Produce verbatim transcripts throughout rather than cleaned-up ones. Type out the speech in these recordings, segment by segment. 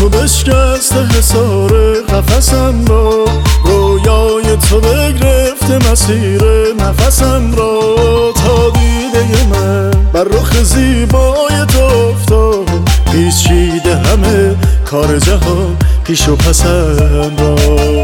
تو بشکسته حصار قفسم را، رویای تو بگرفته مسیر نفسم را. تا دیده من بر رخ زیبای تو افتاد، پیچیده همه کار جهان پیش و پسم را.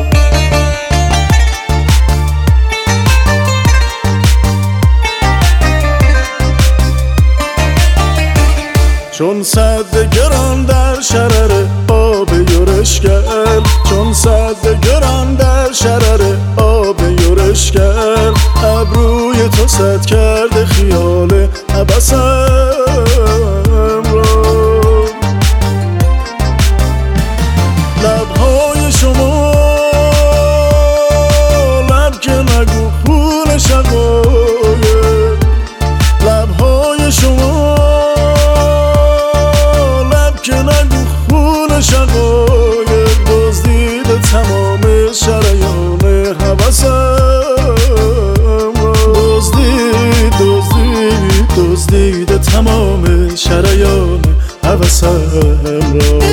چون سد گران در شرر آب یورشگر، چون سد گران در شرر آب یورشگر، ابروی تو سد کرده خیال عبسم را. لبهای شما لب که نگو خون شقایق، لبهای شما که نگو خون شقایق، دزدیده تمام شریان حوثم را. دزدید دزدید دزدیده تمام شریان حوثم را.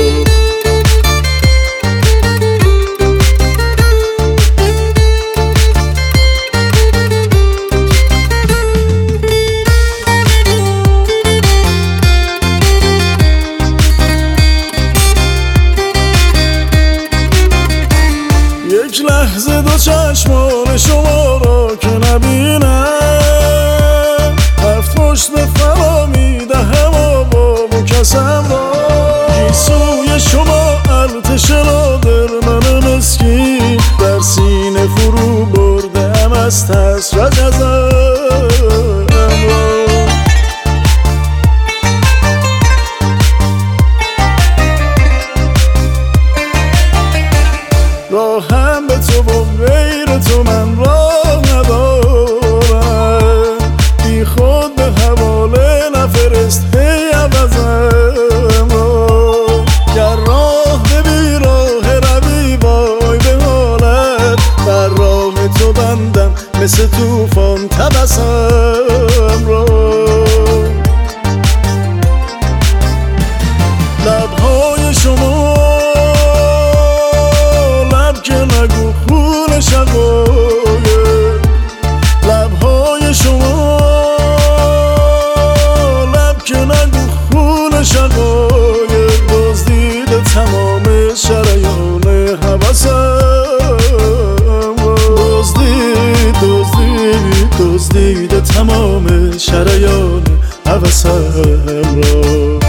یک لحظه دو چشمان شما را که نبینم، هفت مشت فرا میدهم آبا و کسم را. گیسوی شما ارتش را در من مسکین، در سینه فرو برده ام از ترس رجزم را. راهم به تو و غیر تو من راه ندارم، بی خود به حواله نفرست هی عوضم را. گر راه به بی راه روی وای به حالت، بر راه تو بندم مثل توفان تبسم را. لبهای شما نگو خون شقایق، لبهای شما لب که نگو خون شقایق، دزدیده تمام شریان حوثم را. دزدید دزدید دزدیده تمام شریان حوثم را.